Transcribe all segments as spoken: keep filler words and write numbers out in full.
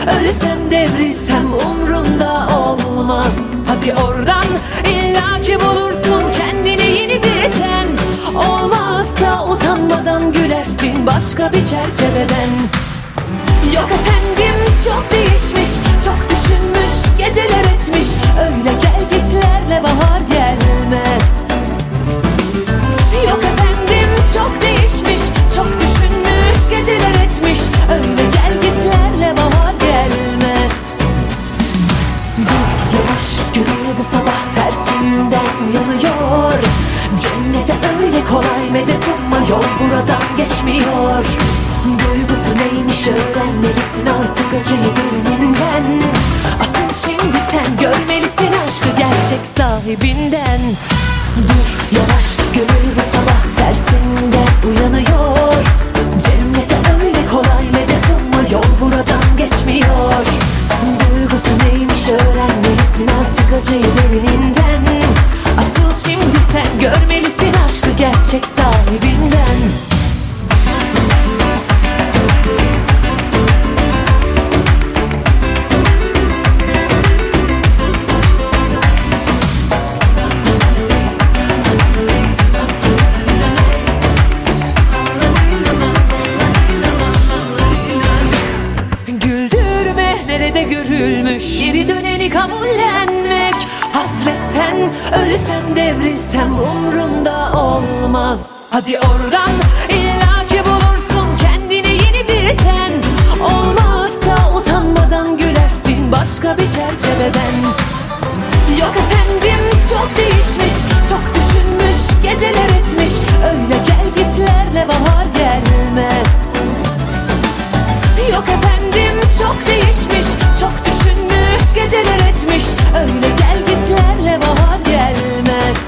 ölsem devrilsem umrunda olmaz. Hadi oradan illaki bulursun kendini yeni bir ten. Olmazsa utanmadan gülersin başka bir çerçeveden. Yok efendim çok değişmiş, çok düşünmüş, geceler etmiş. Öyle gel gitlerle bahar gelmez. Yok efendim çok değişmiş, çok düşünmüş, geceler etmiş. Öyle gel gitlerle bahar gelmez. Dur yavaş, gönül bu sabah tersinden uyanıyor. Cennete öyle kolay medet umma, yol buradan geçmiyor. Duygusu neymiş öğrenmelisin artık acıyı derininden. Asıl şimdi sen görmelisin aşkı gerçek sahibinden. Dur yavaş, gönül bu sabah tersinden uyanıyor. Cennete öyle kolay medet umma, yol buradan geçmiyor. Duygusu neymiş öğrenmelisin artık acıyı derininden. Asıl şimdi sen görmelisin aşkı gerçek sahibinden. Görülmüş geri döneni kabullenmek. Hasretten ölsem devrilsem umrunda olmaz. Hadi oradan illaki bulursun kendine yeni bir ten. Olmazsa utanmadan gülersin başka bir çerçeveden. Yok efendim çok değişmiş, çok düşünmüş, geceler etmiş. Öyle gel gitlerle bahar gelmez. Yok efendim çok değişmiş, çok düşünmüş, geceler etmiş. Öyle gel gitlerle bahar gelmez.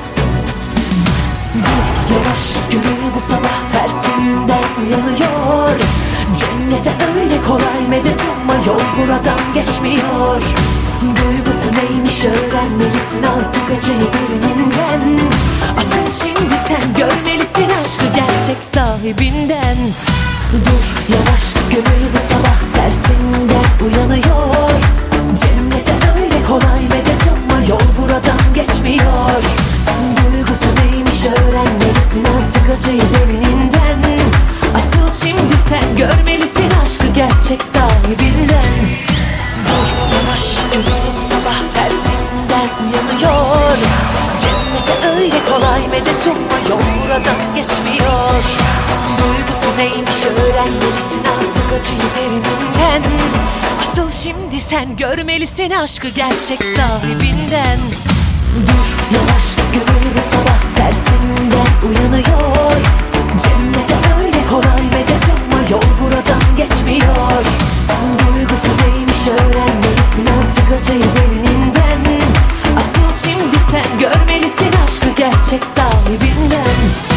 Dur yavaş, gönül bu sabah tersinden uyanıyor. Cennete öyle kolay medet umma, yol buradan geçmiyor. Duygusu neymiş öğrenmelisin artık acıyı derininden. Asıl şimdi sen görmelisin aşkı gerçek sahibinden. Dur yavaş, gönül bu sabah tersinden uyanıyor. Cennete öyle kolay medet umma, yol buradan geçmiyor. Duygusu neymiş öğrenmelisin artık acıyı derininden. Asıl şimdi sen görmelisin aşkı gerçek sahibinden. Dur yavaş, gönül bu sabah tersinden uyanıyor. Cennete öyle kolay medet umma, yol buradan geçmiyor. Duygusu neymiş öğrenmelisin artık acıyı derininden. Asıl şimdi sen görmelisin aşkı gerçek sahibinden. Dur yavaş, gönül bu sabah tersinden uyanıyor. Cennete öyle kolay medet umma, yol buradan geçmiyor. Duygusu neymiş öğrenmelisin artık acıyı derininden. Asıl şimdi sen görmelisin aşkı gerçek sahibinden.